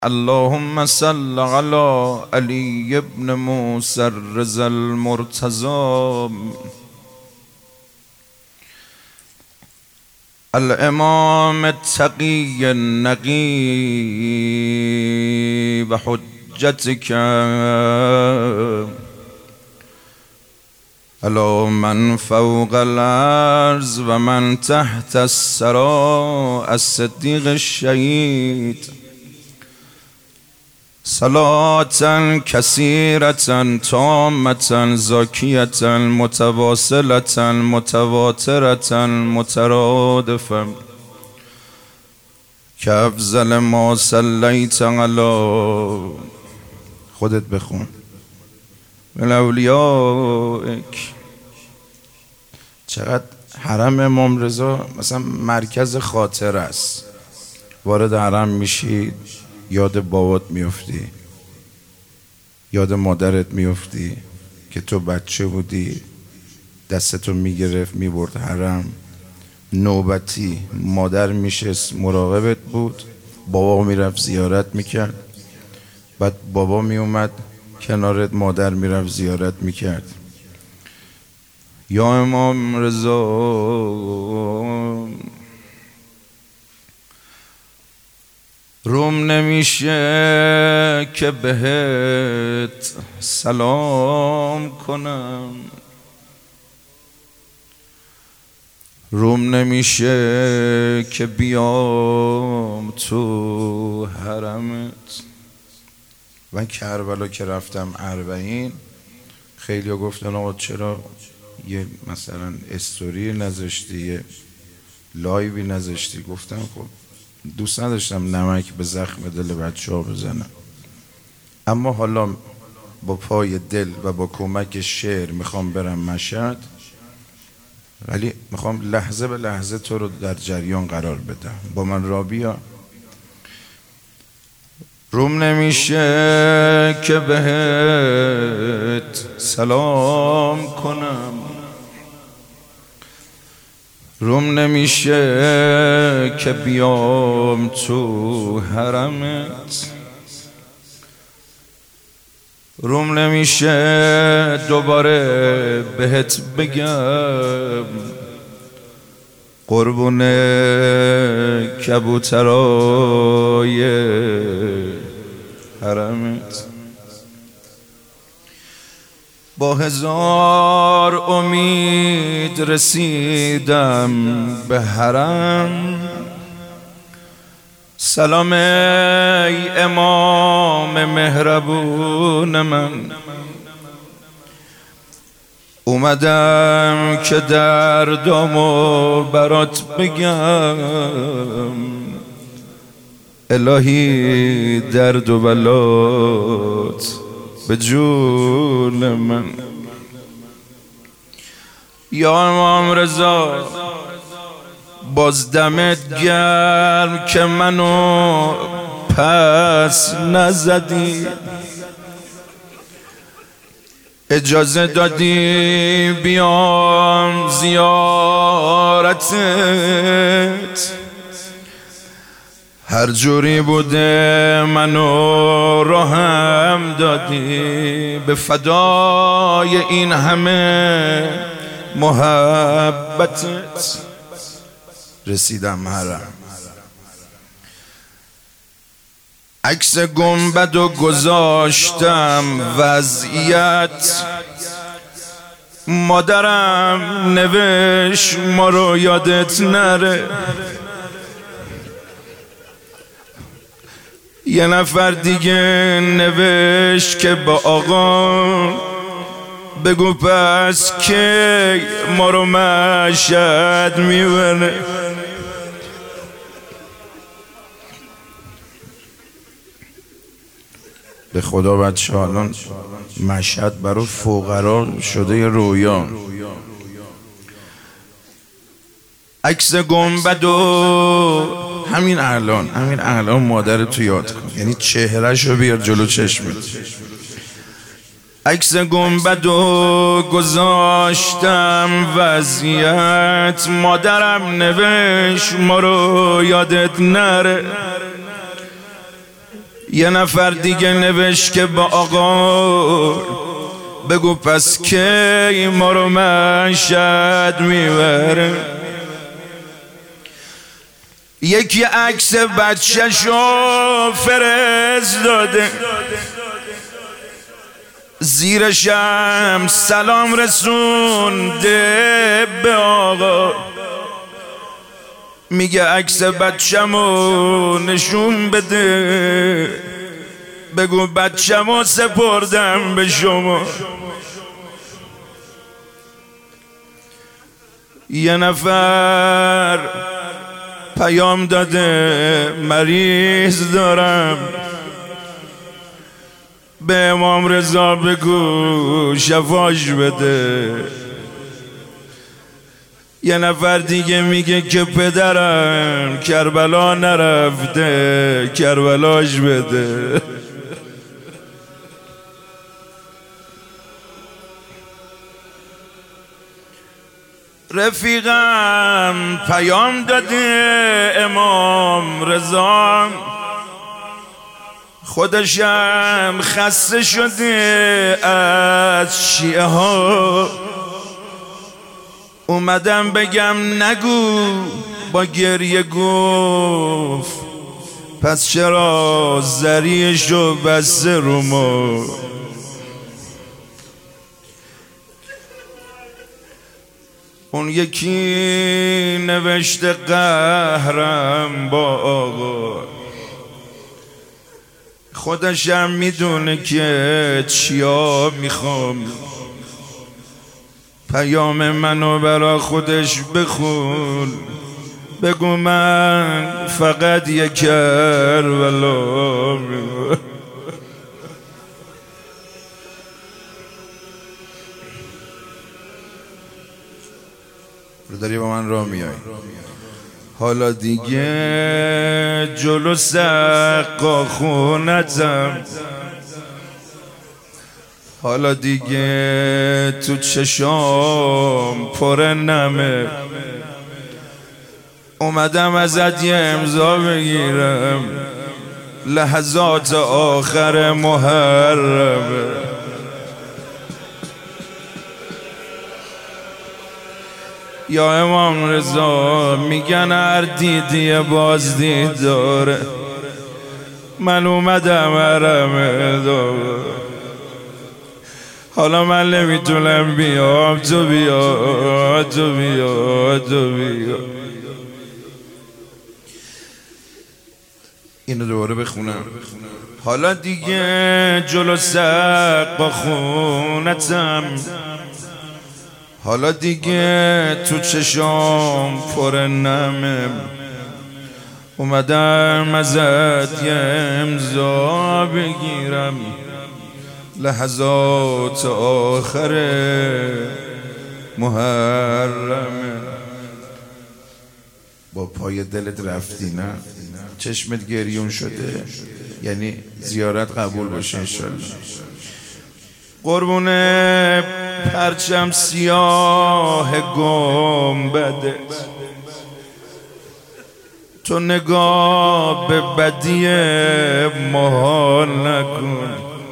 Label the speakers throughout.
Speaker 1: اللهم صل على علی بن موسی الرضا المرتضی الامام التقی النقی و حجتک علی من فوق الارض و من تحت الثری الصدیق الشهید صلاة كثيرة تامة زاكية متواصلة متواترة مترادفة كأفضل ما صليت على خودت بخون من اولیائک. چقدر حرم امام رضا مثلا مرکز خاطر است. وارد حرم میشید یاد بابات میفتی، یاد مادرت میفتی که تو بچه بودی دستتو میگرفت میبرد حرم. نوبتی مادر میشست مراقبت بود، بابا میرفت زیارت میکرد، بعد بابا میومد کنارت، مادر میرفت زیارت میکرد. یا امام رضا روم نمیشه که بهت سلام کنم، روم نمیشه که بیام تو حرمت. من کربلا که رفتم 40 خیلی ها گفتن آقا چرا یه مثلا استوری نذاشتی، یه لایوی نذاشتی؟ گفتم خب دوست نداشتم نمک به زخم دل بچه ها بزنم، اما حالا با پای دل و با کمک شعر میخوام برم مشهد، ولی میخوام لحظه به لحظه تو رو در جریان قرار بدم. با من را بیا. روم نمیشه که بهت سلام کنم، روم نمیشه که بیام تو حرمت، روم نمیشه دوباره بهت بگم قربون کبوترای حرمت. با 1000 امید رسیدم به حرم. سلام ای امام مهربون من، اومدم که دردامو برات بگم. الهی درد و بلات به جون من. یا امام رضا باز دمت گرم که منو پس نزدی، اجازه دادی بیام زیارتت. هر جوری بوده منو راهم دادی، به فدای این همه محبتت رسیدم حرم. عکس گنبد و گذاشتم وضعیت، مادرم نوشت ما رو یادت نره. یه نفر دیگه نوشت که با آقا بگو پس که ما رو مشهد میبره. به خدا بچه الان مشهد برای فقرا شده یه رویا. عکس گنبد و همین الان مادر تو یاد کن، یعنی چهرهش رو بیار جلو چشمت. عکس گنبد و گذاشتم وضعیت، مادرم نوشت ما رو یادت نره. یه نفر دیگه نوشت که با آقا بگو پس کی ما رو مشهد میبره. یکی عکس بچه‌شو فرستاده، زیرشم سلام رسونده به آقا، میگه عکس بچه‌مو نشون بده، بگو بچه‌مو سپردم به شما. یه نفر پیام داده مریض دارم، به امام رضا بگو شفاش بده. یه نفر دیگه میگه که پدرم کربلا نرفته، کربلاش بده. رفیقم پیام داده امام رضا، خودشم خسته شده از شیعه ها، اومدم بگم نگو، با گریه گفت پس چرا ذریعشو بسته رو ما. اون یکی نوشته قهرم با آقا، خودشم میدونه که چیا میخوام، پیام منو برا خودش بخون، بگو من فقط یک کربلا میخوام. داری با من راه میای، حالا دیگه جلو سقا خونتم، حالا دیگه تو چشام پر نمه، اومدم ازت یه امضا بگیرم، لحظات آخر محرمه. یا امام رضا میگن هر دیدی بازدید داره، من اومدم حرم داره، حالا من نمیتونم بیام، تو بیا تو بیا تو بیا. اینو دوباره بخونم. حالا دیگه جلو سقا خونتم، حالا دیگه تو چشام پر نمه، اومدم ازت یه امضا بگیرم، لحظات آخر محرمه. با پای دلت رفتی نه؟ چشمت گریون شده، یعنی زیارت قبول باشه انشالله. قربون پرچم سیاه گنبدت، تو نگاه به بدی ما نکن،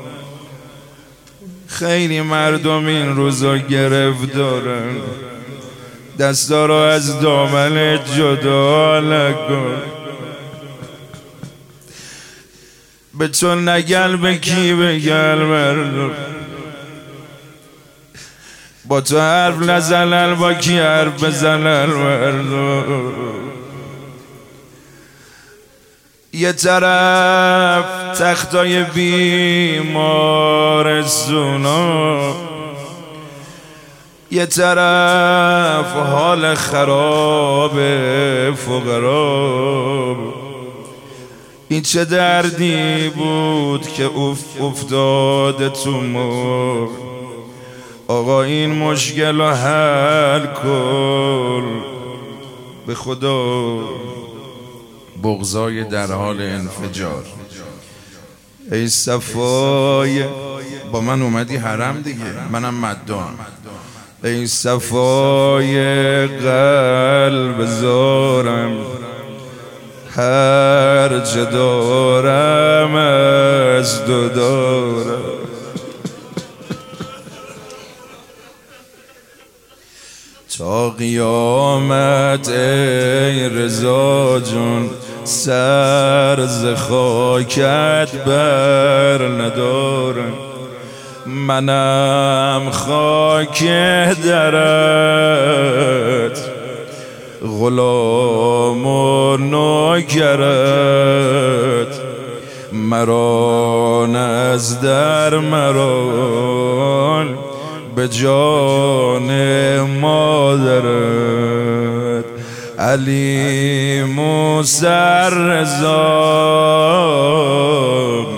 Speaker 1: خیلی مردم این روزا گرفتارن، دستا رو از دامن جدا نکن. به تو نگل به کی بگل مردم، با تو حرف نزنن با کی حرف بزنن مردم. یه طرف تختای بیمارستونا، یه طرف حال خراب فقرا، این چه دردی بود که افتاده تو ما، آقا این مشکل رو حل کن به خدا. بغضای در حال انفجار، ای صفای با من اومدی حرم دیگه، منم مدام. ای صفای قلب زارم، هر جا دارم از دو دارم. تا قیامت ای رضا جون سر ز خاکت بر ندارم. منم خاک درت غلام و نوکرت. مرا از در مران به جان مادرت. علی موسی رضا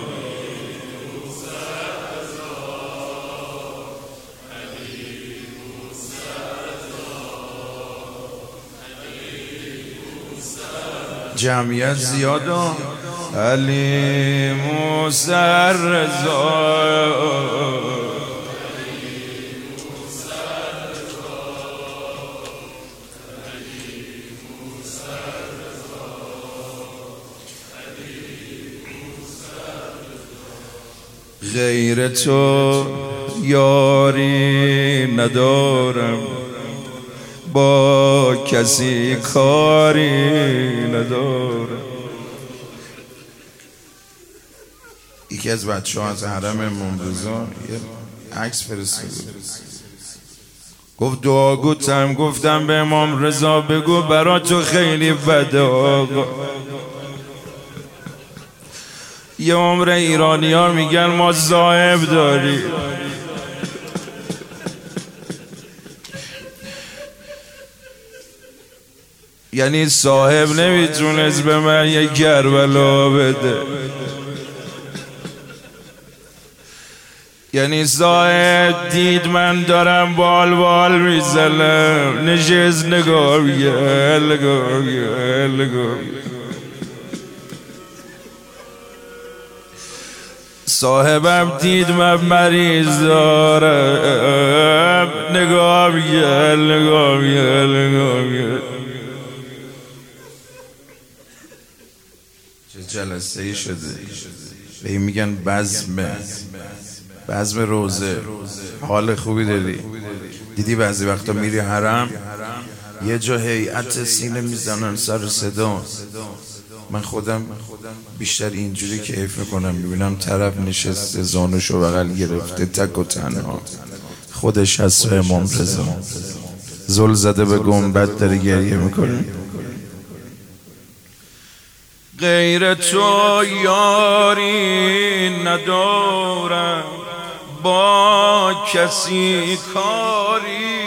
Speaker 1: جمعیت زیاد علی موسی رضا. غیر تو یاری ندارم، با کسی کاری ندارم. یکی از بچه ها از حرم امام رضا یه عکس فرستاد، گفت دعا گفتم به امام رضا بگو برا تو خیلی بده آقا. یه عمر ایرانی ها میگن ما صاحب داریم. یعنی صاحب نمیتونست به من یه کربلا بده، یعنی صاحب دید من دارم بال میزنم، نشست نگاه صاحبم دید من مریض دارم، نگاه چه جلسه ای شده. به این میگن بزم روزه. حال خوبی داری؟ دیدی بعضی وقتا میری حرم یه جا هیئت سینه میزنن سر صدا. من خودم بیشتر اینجوری کیف میکنم، میبینم طرف نشسته زانوشو بغل گرفته تک و تنها، خودش هست و امام رضا زل زده به گنبد داره گریه میکنه. غیر تو یاری ندارم، با کسی کاری.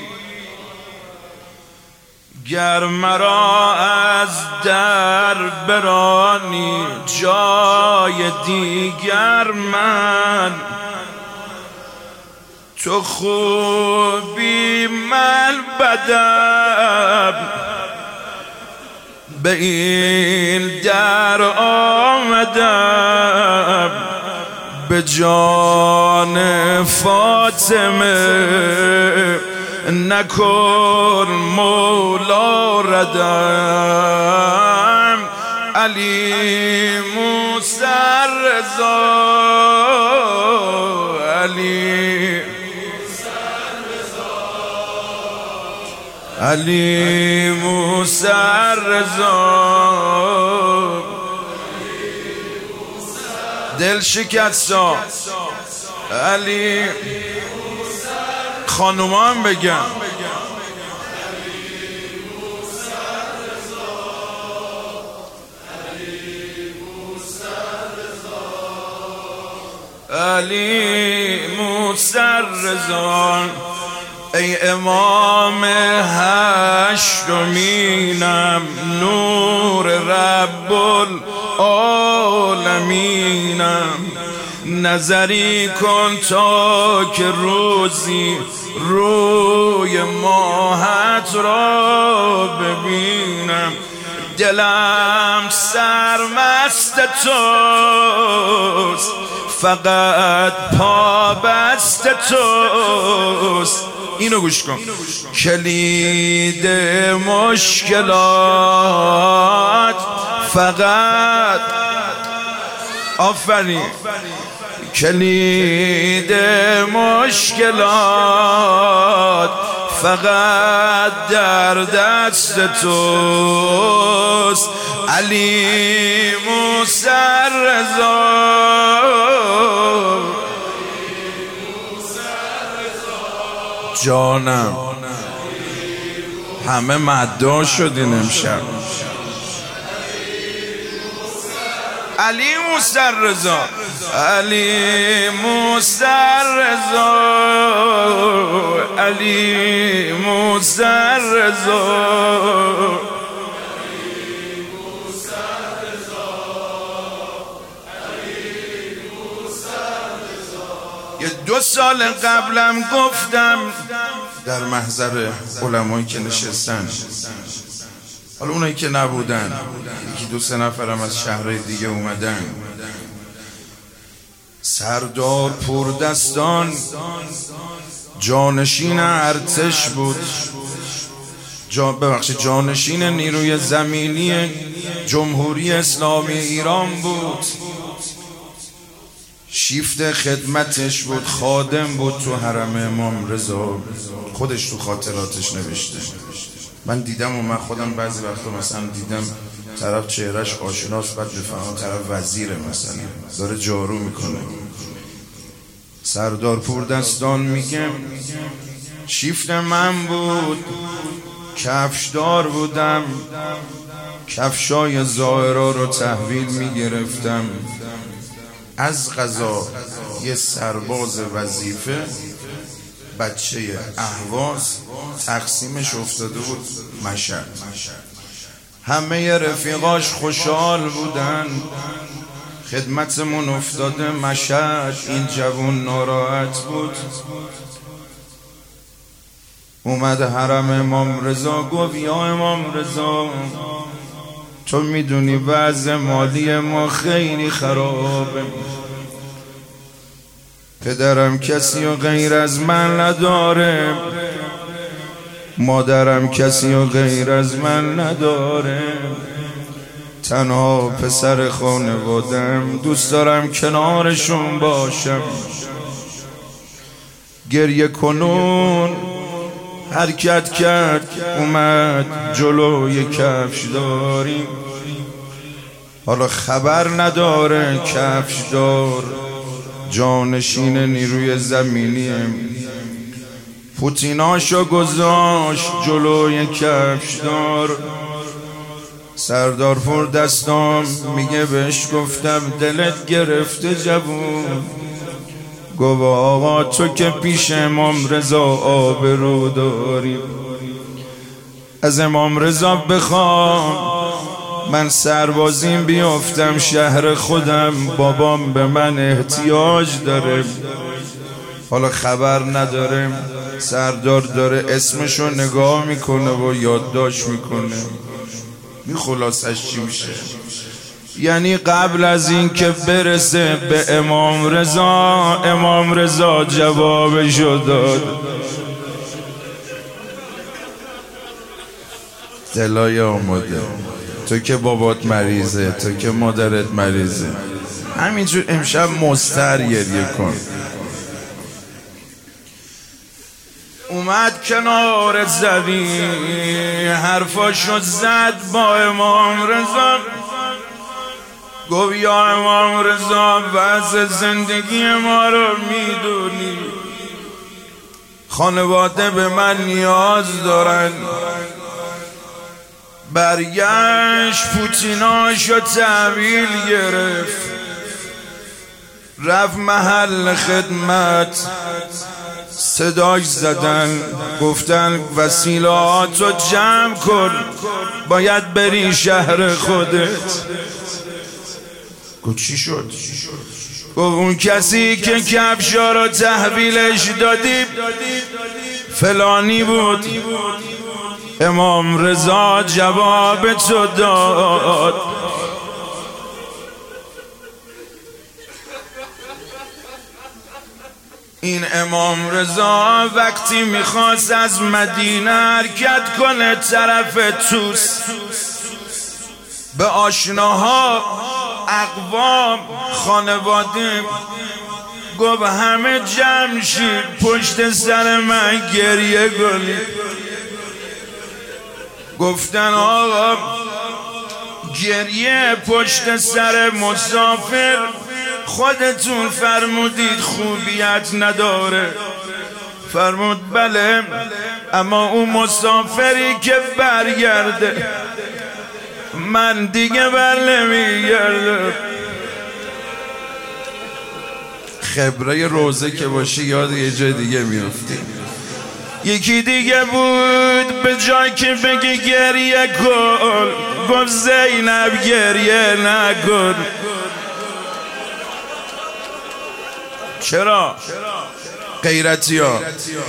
Speaker 1: گر مرا از در برانی جای دیگر من، تو خوبی من بدم به این در آمدم. به جان فاطمه نکن مولا ردم. علی موسی رضا، علی موسی رضا. دل شکستا علی خانومان بگم علی موسی رضا. ای امام هشتمینم، نور رب العالمینم. نظری کن تا که روزی روی ماهت را ببینم. دلم سرمست توست، فقط پا بست توست. اینو گوش کن. کلید مشکلات فقط آفرین کلید مشکلات فقط در دست توست علی موسی رضا. جانم همه مدعا شدین امشب. علی موسی رضا، علی موسی رضا، علی موسی رضا. یه 2 سال قبلم گفتم در محضر علمایی که نشستن، حالا اونایی که نبودن 1-2 نفرم از شهرهای دیگه اومدن، سردار پردستان جانشین ارتش بود، جانشین نیروی زمینی جمهوری اسلامی ایران بود، شیفت خدمتش بود، خادم بود تو حرم امام رضا. خودش تو خاطراتش نوشته. من دیدم و من خودم بعضی وقتا مثلا دیدم طرف چهرش آشناست، بعد بفهمم طرف وزیره مثلا داره جارو میکنه. سردار پردستان میگم شیفت من بود، کفشدار بودم، کفشای زائرا رو تحویل میگرفتم. از قضا یه سرباز وظیفه بچه اهواز تقسیمش افتاده بود مشهد. همه رفیقاش خوشحال بودن، خدمتمون افتاده مشهد. این جوون ناراحت بود، اومد حرم امام رضا، گفت یا امام رضا تو میدونی وضع مالی ما خیلی خرابه، پدرم کسی و غیر از من نداره، مادرم کسی و غیر از من نداره، تنها پسر خانوادم، دوست دارم کنارشون باشم. گریه کنون حرکت کرد، اومد جلوی کفشداری. حالا خبر نداره کفشدار جانشین نیروی زمینی، پوتیناشو گذاشت جلوی کفشدار. سردار پردستان میگه بهش گفتم دلت گرفته جوون. گفت آقا تو که پیش امام رضا آبرو داری، از امام رضا بخوام من سربازیم بیافتم شهر خودم، بابام به من احتیاج داره. حالا خبر نداره سردار داره اسمشو نگاه میکنه و یادداشت میکنه. خلاصش چی میشه؟ یعنی قبل از این که برسه به امام رضا جوابشو داد. دلای آماده، تو که بابات مریضه، تو که مادرت مریضه، همینجور امشب مستر گریه کن. اومد کنار زمین حرفاشو زد با امام رضا. گفت یا امام رضا وضع زندگی ما رو میدونی، خانواده به من نیاز دارن. برگشت پوتیناشو تحویل گرفت، رفت محل خدمت، صداش زدن گفتن وسیلهاتو جمع کن باید بری شهر خودت. گفت چی شد؟ گفت اون کسی که کفشا رو تحویلش دادی فلانی بود. امام رضا جواب تو داد. این امام رضا وقتی میخواست از مدینه حرکت کنه طرف توس، به آشناها، اقوام، خانواده گفت همه جمع شید پشت سر من گریه کنید. گفتن آقا گریه پشت سر مسافر خودتون فرمودید خوبیت نداره. فرمود بله، اما اون مسافری که برگرده من دیگه بر نمیگردم. خبره روزه که باشی یاد یه جای دیگه میفتی. یکی دیگه بود به جای که بگی گریه کن گفت زینب گریه نکن. چرا؟ غیرتی ها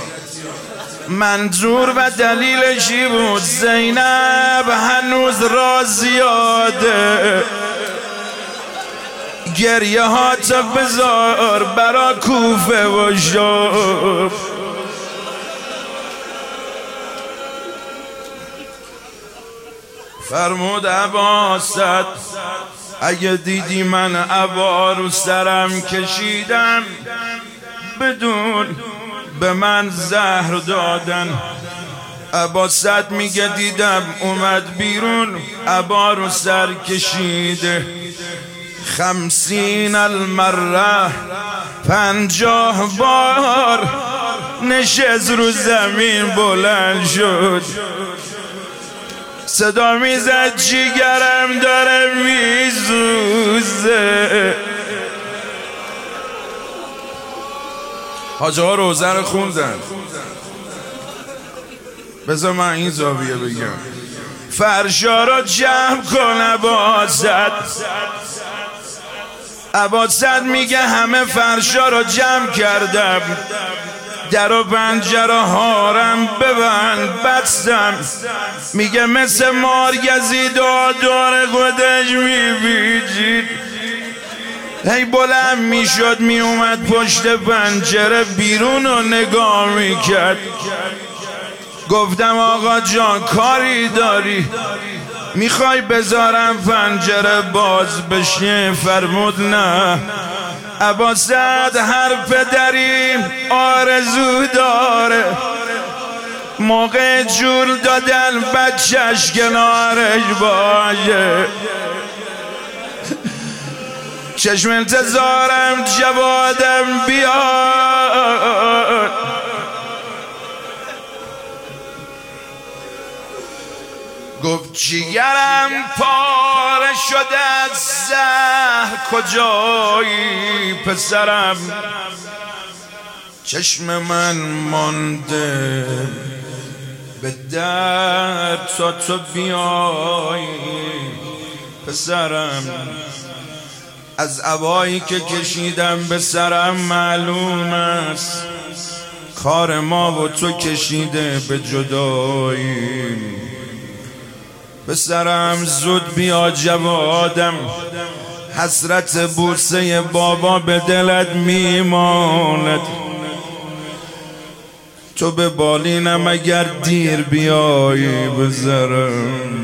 Speaker 1: منظور و دلیلشی بود زینب هنوز راضیاده، گریه ها تا بذار برا کوفه و شام. فرمود عباست اگه دیدی من عبا رو سرم کشیدم بدون به من زهر دادن. عباست میگه دیدم اومد بیرون عبا رو سر کشیده 50 المره 50 بار نشست رو زمین بلند شد، صدا میزد جیگرم داره میسوزه. حاجه ها روزه رو خوندن. بذار من این زاویه بگم. فرشا رو جمع کن عباست میگه همه فرشا رو جمع کردم، در و پنجره هارم ببند بستم. میگه مثل مارگزی دور خودش میبیجید. هی بلند میشد میومد پشت پنجره بیرون رو نگاه میکرد. گفتم آقا جان کاری داری؟ میخوای بذارم پنجره باز بشه؟ فرمود نه. عباست هر پدری آرزو داره موقع جور دادن بچهش کنارش باشه. چشم انتظارم جوادم بیاد. گفت جیگرم پاره شده از زهر کجایی پسرم، چشم من مانده به درد تا تو بیایی پسرم. از عبایی که کشیدم به سرم معلوم است کار ما و تو کشیده به جدایی. پسرم زود بیا جوادم، حسرت بوسه بابا به دلت میماند. تو به بالینم اگر دیر بیایی بذارم.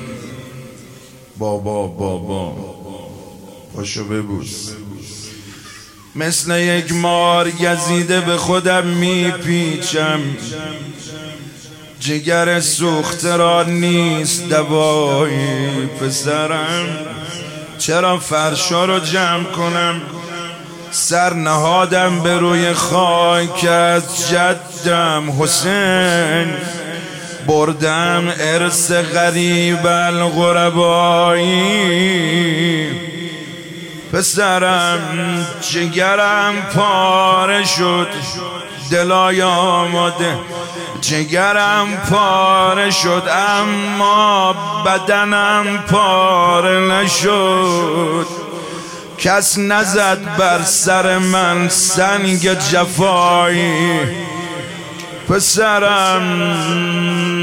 Speaker 1: بابا پاشو ببوس. مثل یک مار گزیده به خودم میپیچم، جگر سوخته را نیست دوایی پسرم. چرا فرشا رو جمع کنم؟ سر نهادم به روی خاک از جدم حسین، بردم ارث غریب الغربایی. پسرم جگرم پاره شد، دلای آماده جگرم پاره شد، اما بدنم پاره نشد. کس نزد بر سر من سنگ جفایی. پسرم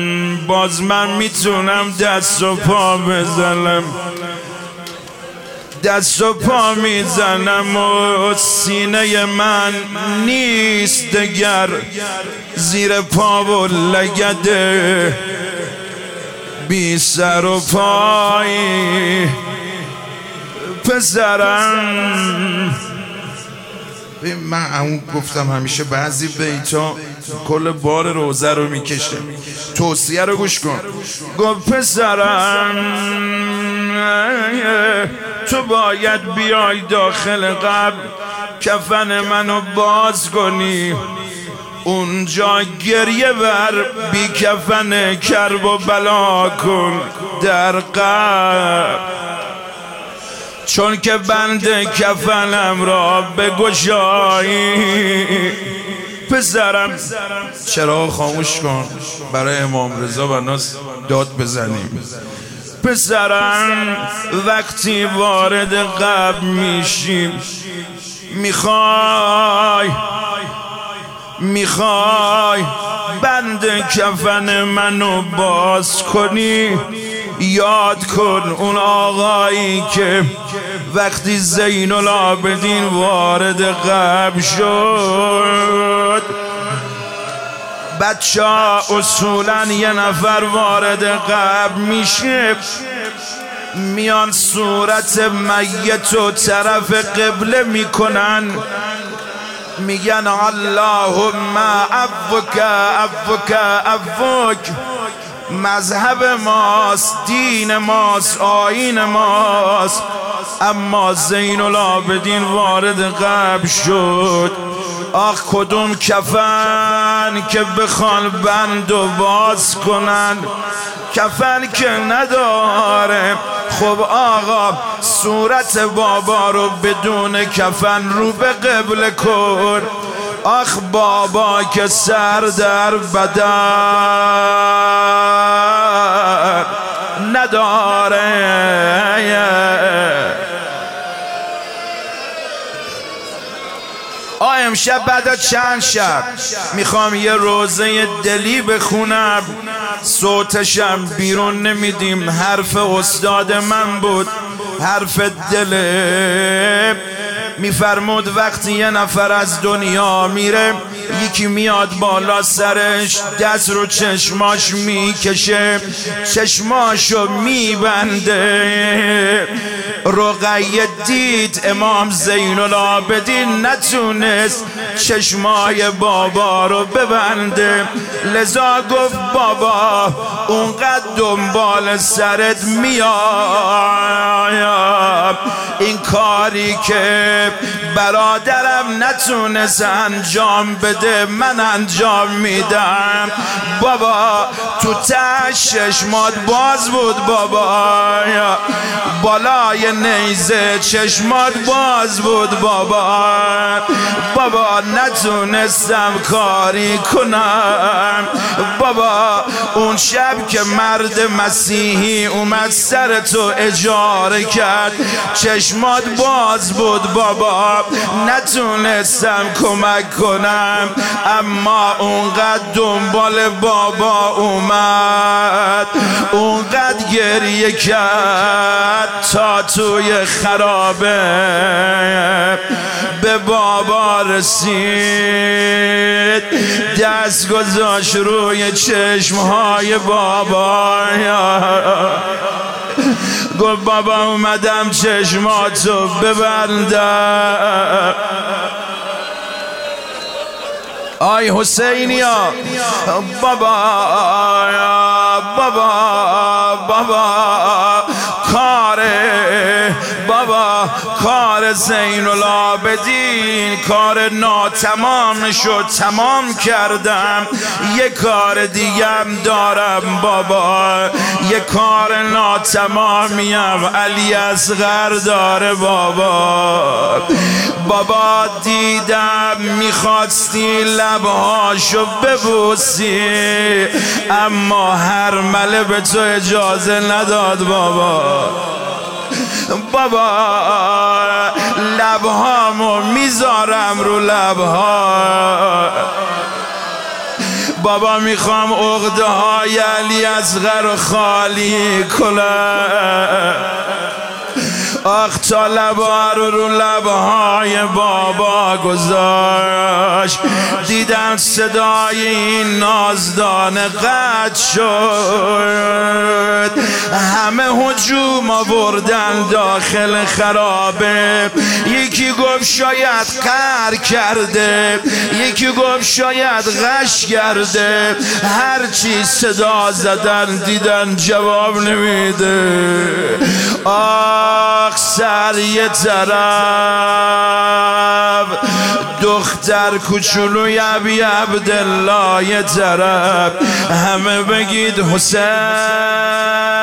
Speaker 1: باز من میتونم دست و پا بزنم، دست و پا میزنم و سینه من نیست دگر، زیر پا و لگده بی سر و پایی. پسرم من اون گفتم همیشه بعضی بیتا کل بار روزه رو میکشه. توصیه رو گوش کن. گفت پسرم تو باید بیای داخل قبر، کفن منو باز کنی، اونجا گریه بر بی کفن کرب و بلا کن در قبر، چون که بند کفنم را بگشایی. پسرم چرا خاموش کن برای امام رضا و ناس داد بزنیم. پسرم وقتی وارد قبر میشیم میخوای بند کفن منو باز کنی، یاد کن اون آقایی که وقتی زین العابدین وارد قبر شد، بچه ها اصولا یه نفر وارد قبر میشه میان صورت میت و طرف قبله میکنن، میگن اللهم عفوک عفوک عفوک. مذهب ماست، دین ماست، آیین ماست. اما زین العابدین وارد قبر شد، آخ کدوم کفن که بخوان بند و باز کنن، کفن که نداره. خب آقا صورت بابا رو بدون کفن رو به قبله کن. آخ بابا که سر در بدن نداره. امشب بعد از چند شب میخوام یه روزه دلی بخونم، صوتشم بیرون نمیدیم، حرف استاد من بود، حرف دله. میفرمود وقتی یه نفر از دنیا میره، یکی میاد بالا سرش، دست رو چشماش میکشه، چشماشو میبنده. رقیه دید امام زین العابدین نتونست چشمای بابا رو ببنده، لذا گفت بابا اونقدر دنبال سرت میاد، این کاری که برادرم نتونست انجام بده من انجام میدم. بابا تو چشمات باز بود بابا، بالای نیزه چشمات باز بود بابا نتونستم کاری کنم. بابا اون شب که مرد مسیحی اومد سر تو اجاره کرد، چشمات باز بود بابا نتونستم کمک کنم. اما اونقدر دنبال بابا اومد، اونقدر گریه کرد تا توی خرابه به بابا رسید، دست گذاشت روی چشمهای بابا، گفت بابا اومدم چشماتو ببندم. آی حسینیا بابا کار زین العابدین کار ناتمام شد، تمام کردم. یه کار دیگم دارم بابا، یه کار ناتمامیم علی اصغر داره بابا دیدم میخواستی لبهاشو ببوسی، اما هر مله به تو اجازه نداد بابا لبهامو میذارم رو لبها. بابا میخوام عقده های علی اصغر رو خالی کنم، آخ تا لبا رو لبهای بابا گذاشت، دیدم صدای این نازدانه قطع شد. همه هجوم آوردن داخل خرابه، یکی گفت شاید قهر کرده، یکی گفت شاید غش کرده، هرچی صدا زدن دیدن جواب نمیده. آخ سر یه طرف، دختر کوچولوی ابی عبدالله یه طرف، همه بگید حسین.